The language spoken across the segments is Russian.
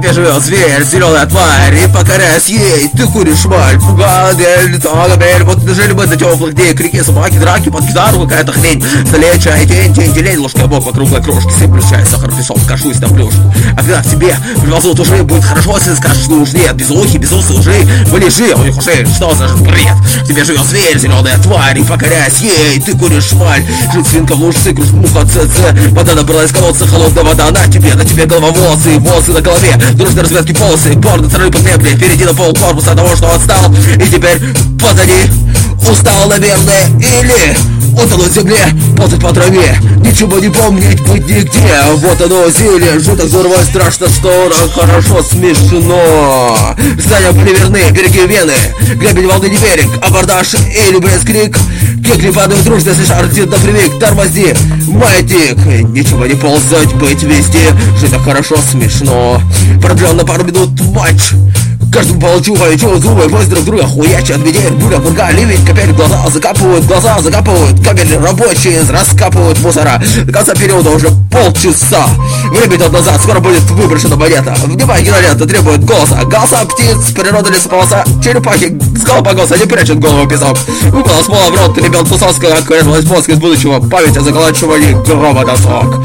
тебе живет зверь, зеленая тварь, и покоряясь ей, ты куришь шмаль. Пугадель, лицо, габель, вот жили бы до теплых дней, крики, собаки, драки, под гитару какая-то хрень. Столе, чай, тень, ложка, бок, вокруг крошки, сыплю чай, сахар, песок, кашусь на плюшку. А когда к тебе привозут уже, будет хорошо, если скажешь, что уж нет, без ухи, без усы, лжи, полежи, у них ушей, что за бред? В тебе живет зверь, зеленая тварь, и покоряясь ей, ты куришь шмаль. Жить свинка в лужице, кружь муха, ЦЦ, вода набралась колодца, холодная вода на тебе голова, волосы на голове, дружные разведки полосы, борды, цары под мебли, впереди на пол корпуса того, что отстал, и теперь позади, устал, наверное, или утонуть в земле, ползать по траве, ничего не помнить, быть нигде. Вот оно, зелье, жутко здорово, страшно, что хорошо, смешно. Здания были верны, береги вены, гребень волны не берег, абордаж или блескрик. Кекли падают дружно, если шардит напрямик, тормози, маятник. Ничего не ползать, быть везде, жить так хорошо, смешно. Продлен на пару минут матч. Каждому получу, зубы, пусть друг друга хуячат, метель, буря, бурга, ливень, капель, глаза закапывают, кабели рабочие раскапывают мусора. До конца периода уже полчаса. Время идет назад, скоро будет выброшена монета. Внимание, кинолента требует голоса птиц, природа лесополоса, черепахи, с голоса не прячут голову в песок. Выпала с пола в рот, ребят Кусовского, как врезалась мозг из будущего, память о заколачивании грома досок.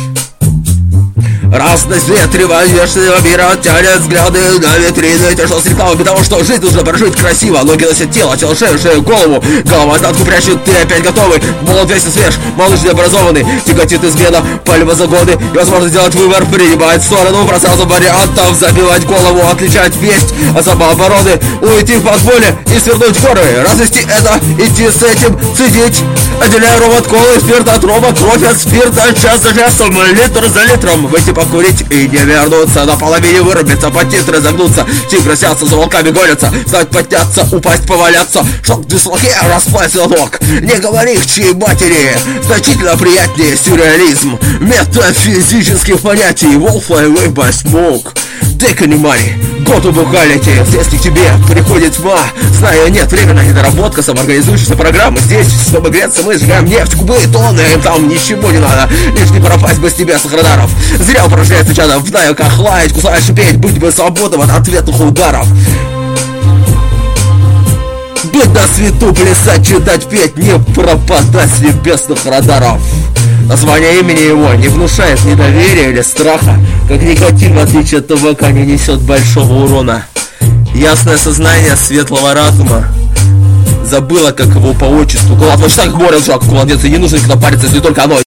Раз на свет революционного мира тянет взгляды на витрины, тяжело с рекламами того, что жизнь нужно прожить красиво. Ноги носят тело шею, голову. Голова изнанку прячет, ты опять готовый. Молод весь и свеж, малыш необразованный. Тяготит измена, пальма за годы. Невозможно сделать выбор, принимать сторону. Про сразу вариантов, забивать голову, отличать весть от самообороны. Уйти в подполье и свернуть горы. Развести это, идти с этим, цедить. Отделяя ром от колы, спирт от рома, кровь от спирта, час за часом, литр за литром. Выйти покурить и не вернуться, на половине вырубиться, под титры загнуться, тигры сятся, за волками гонятся, встать, подняться, упасть, поваляться, шок, дислокия, расплавить ног. Не говори к чьей матери, значительно приятнее сюрреализм метафизических понятий. Wallfly by smoke. Take any money, go to brutality. Если к тебе приходит тьма, знаю, нет, временная недоработка, самоорганизующаяся программа. Здесь, чтобы греться, мы сжигаем нефть, кубы, тонны, им там ничего не надо, лишь не пропасть бы с тебя с радаров. Зря упражняется чадов, знаю, как лаять, кусать, шипеть, быть бы свободным от ответных ударов. Быть на свету, плясать, читать, петь, не пропадать с небесных радаров. Название имени его не внушает недоверия или страха, как никотин, в отличие от табака, не несет большого урона. Ясное сознание светлого разума забыла, как его по отчеству. Точно как море, как младенцы, не нужно никогда париться, если только оно